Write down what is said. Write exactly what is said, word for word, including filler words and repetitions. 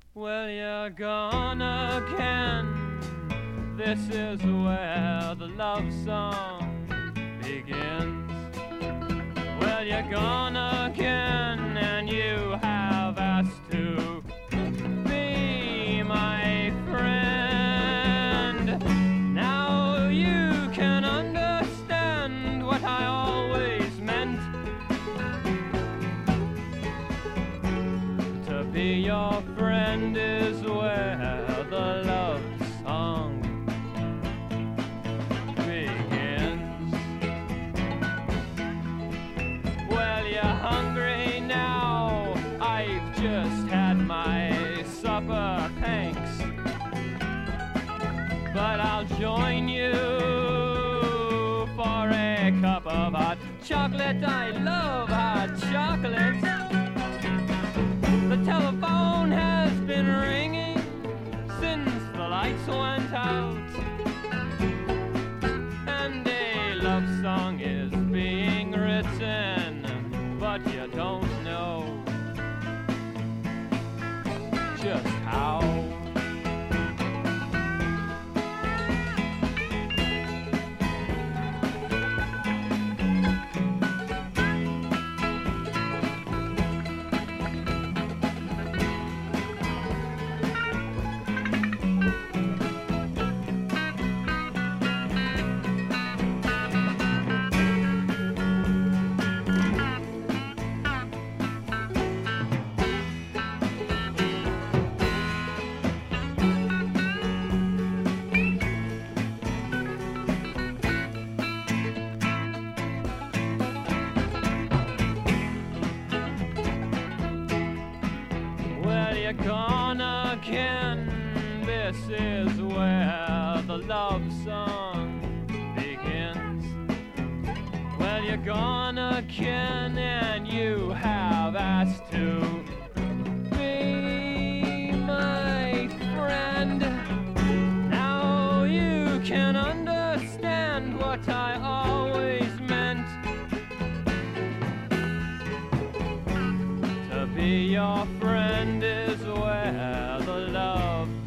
Well, you're gone again. This is where the love song begins. Well, you're gone again, and you have asked to be my friend. Now you can understand what I always meant. To be your friend is where the love song begins. Well, you're hungry now. I've just had my supper, thanks. But I'll join you for a cup of hot chocolate. I love hot chocolate. The telephone has been ringing since the lights went out, and a love song is being written, but you don't know just how. You're gone again. This is where the love song begins. Well, you're gone again, and you have asked to be my friend. Now you can understand what I always meant. To be your friend is where the love